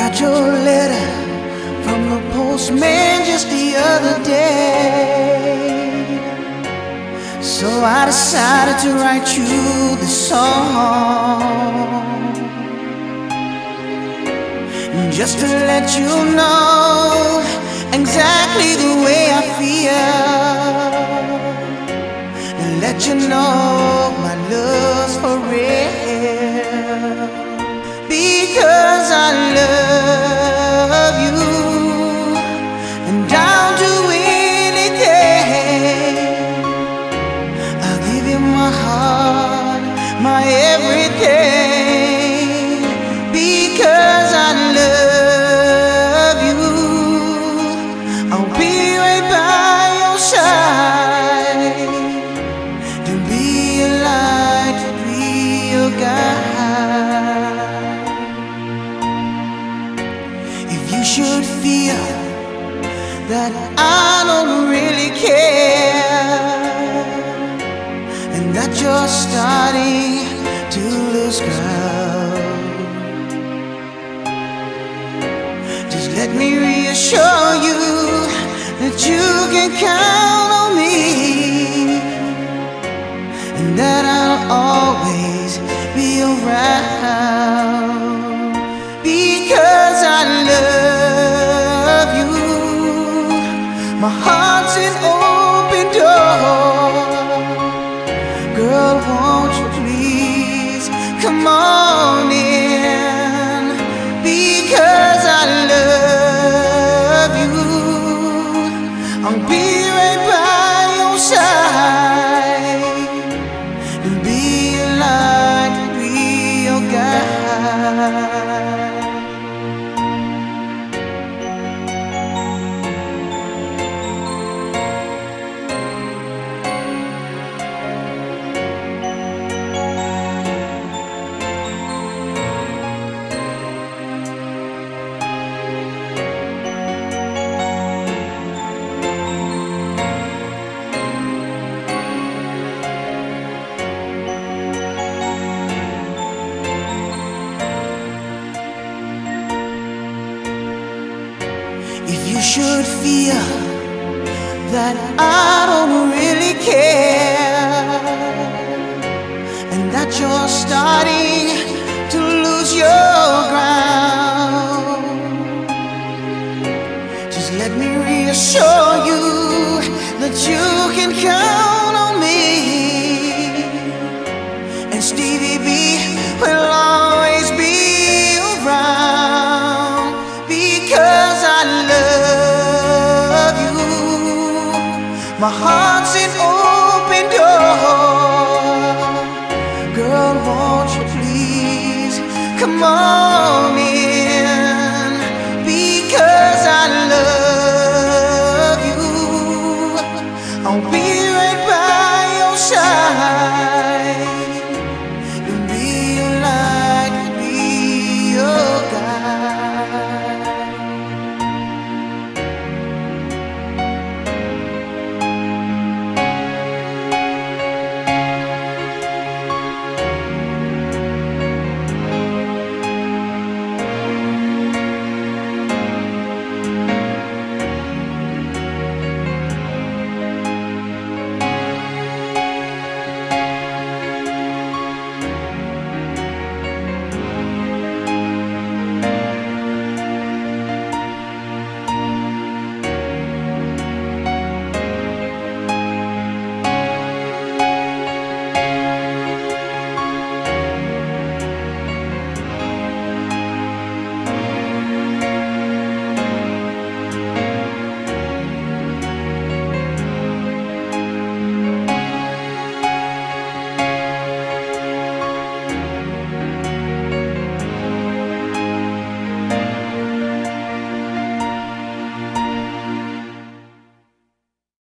got your letter from the postman just the other day. So I decided to write you this song, just to let you know exactly the way I feel, and let you know my love's for real. Because I love you, and I'll do anything. I'll give you my heart, my everything. Because I love you, I'll be right by your side, to be a light, to be your guide. If you should feel that I don't really care, and that you're starting to lose ground, just let me reassure you that you can count on me, and that I'll always be around. Because I love you, my heart's an open door. Girl, won't you please come on in? Because I love you, I'll be right by your side, and be a light, to be your guide. If you should feel that I don't really care, and that you're starting to lose your ground, just let me reassure you that you can count on me, and Stevie B will always be around. Because I love you, my heart's an open door. Girl, won't you please come on